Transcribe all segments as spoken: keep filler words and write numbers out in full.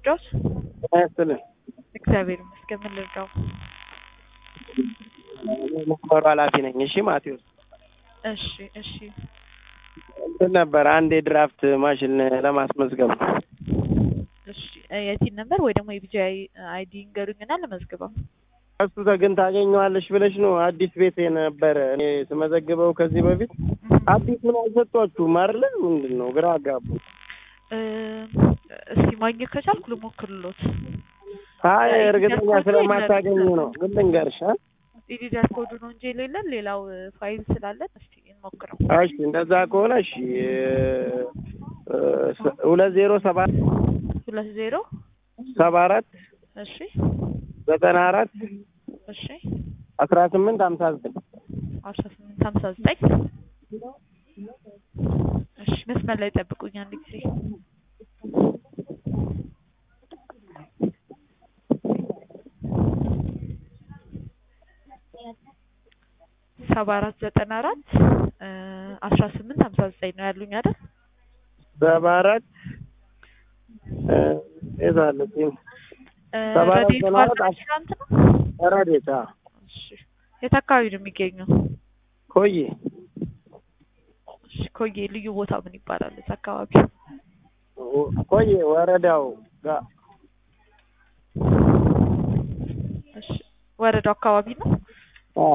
ልርዳዎት? አይስልም እግዚአብሔር ይመስገን። ምን ልርዳው? መስመሩ ኃላፊ ነኝ። እሺ ማቴዎስ። እሺ እሺ። እንትን ነበር አንድ የድራፍት ማሽን ለማስመዝገብ። እሺ የቲን ነበር ወይ ደግሞ የቢጂአይ አይዲ ንገሩኝና ለመዝግበው። እሱ ግን ታገኘዋለሽ ብለሽ ነው። አዲስ ቤት ነበር እኔ ስመዘግበው ከዚህ በፊት አዲስ ምን አልሰጧችሁም አይደል? ምንድን ነው ግራ አጋቡ። እስቲ ማግኘት ከቻልኩ ልሞክርልዎት። አይ እርግጠኛ ስለማታገኙ ነው። ግን ልንገርሽ አ ኢዲዳር ኮዱ ነው እንጂ የሌለን ሌላው ፋይል ስላለን እስቲ እንሞክረው። እሺ እንደዛ ከሆነ እሺ ሁለት ዜሮ ሰባት ሁለት ዜሮ ሰባ አራት እሺ ዘጠና አራት እሺ አስራ ስምንት ሀምሳ ዘጠኝ አስራ ስምንት ሀምሳ ዘጠኝ እሺ መስመር ላይ ጠብቁኝ አንድ ጊዜ። ሰባ አራት ዘጠና አራት አስራ ስምንት ሀምሳ ዘጠኝ ነው ያሉኝ አይደል? ሰባ አራት እዛለች ሰባ አራት ዘጠና አራት ረዴታ። እሺ የት አካባቢ ነው የሚገኘው? ኮዬ። እሺ ኮዬ ልዩ ቦታ ምን ይባላል እዛ አካባቢ? ኮዬ ወረዳው ጋር። እሺ ወረዳው አካባቢ ነው? አዎ።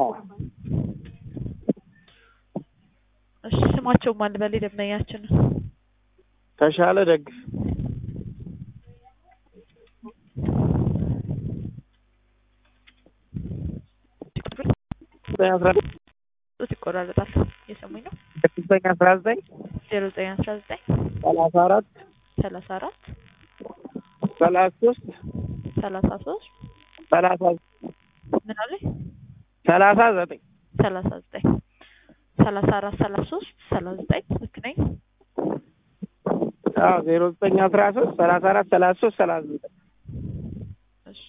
እሺ ስማቸው ማን በል ደምያችን? ተሻለ ደግ። ይቆራረጣል የሰሙኝ ነው። ዘጠኝ አስራ ዘጠኝ ዜሮ ዘጠኝ አስራ ዘጠኝ ሰላሳ አራት ሰላሳ አራት ሰላሳ ሶስት ሰላሳ ሶስት ሰላሳ ምን አለ? ሰላሳ ዘጠኝ ሰላሳ ዘጠኝ ሰላሳ አራት ሰላሳ ሶስት ሰላሳ ዘጠኝ ልክ ነኝ? አዎ ዜሮ ዘጠኝ አስራ ሶስት ሰላሳ አራት ሰላሳ ሶስት ሰላሳ ዘጠኝ። እሺ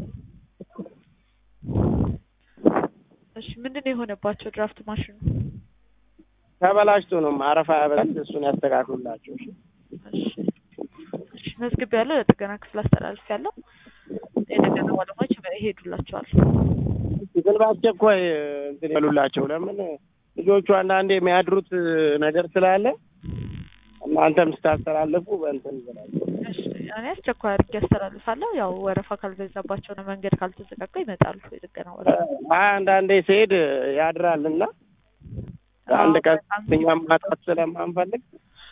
እሺ ምንድነው የሆነባቸው? ድራፍት ማሽኑ ተበላሽቶ ነው። ማረፋ ያበላል። እሱን ያስተካክሉላቸው። እሺ እሺ እሺ መዝግብ ያለው ለጥገና ክፍል አስተላልፍ ያለው የጥገና ባለሙያዎች ይሄዱላቸዋል። ግን በአስቸኳይ እንትን ይሉላቸው። ለምን ልጆቹ አንዳንዴ የሚያድሩት ነገር ስላለ እናንተም ስታስተላልፉ በእንትን ይላል። እሺ እኔ አስቸኳይ አድርጌ አስተላልፋለሁ። ያው ወረፋ ካልበዛባቸው ነው መንገድ ካልተዘጋጋ ይመጣሉ። የጥገና ወረፋ አንዳንዴ ሲሄድ ያድራልና አንድ ቀን እኛም ማጣት ስለማንፈልግ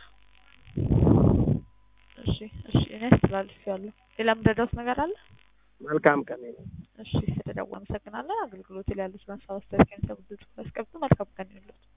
እሺ እሺ እኔ አስተላልፌያለሁ። ሌላ ምንድነው ነገር አለ? መልካም ቀን። እሺ ስለደወሉ አመሰግናለሁ። አገልግሎት ላይ ያሉት ማሳወስ ተከታታይ ሰብስብ አስቀምጡ። መልካም ቀን ይሁንልዎት።